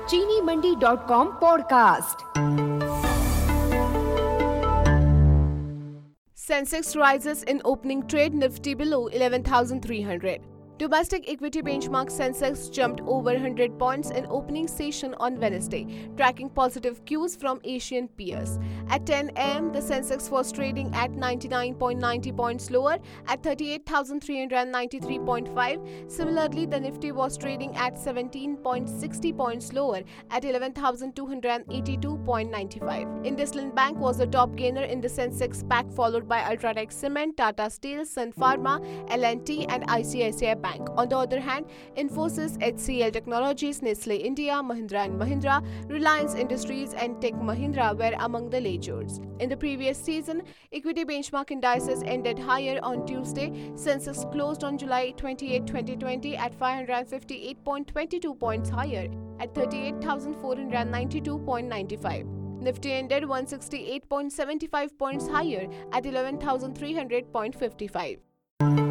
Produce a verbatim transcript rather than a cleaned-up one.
चीनी Mandi dot com podcast. Sensex rises in opening trade, Nifty below eleven thousand three hundred. Domestic equity benchmark Sensex jumped over one hundred points in opening session on Wednesday, tracking positive cues from Asian peers. At ten a m, the Sensex was trading at ninety-nine point nine zero points lower at thirty-eight thousand three hundred ninety-three point five. Similarly, the Nifty was trading at seventeen point six zero points lower at eleven thousand two hundred eighty-two point nine five. IndusInd Bank was the top gainer in the Sensex pack, followed by Ultratech Cement, Tata Steel, Sun Pharma, L and T and I C I C I Bank. On the other hand, Infosys, H C L Technologies, Nestle India, Mahindra and Mahindra, Reliance Industries and Tech Mahindra were among the leaders. In the previous season, equity benchmark indices ended higher on Tuesday. Sensex closed on July twenty-eighth, twenty twenty at five hundred fifty-eight point two two points higher at thirty-eight thousand four hundred ninety-two point nine five. Nifty ended one hundred sixty-eight point seven five points higher at eleven thousand three hundred point five five.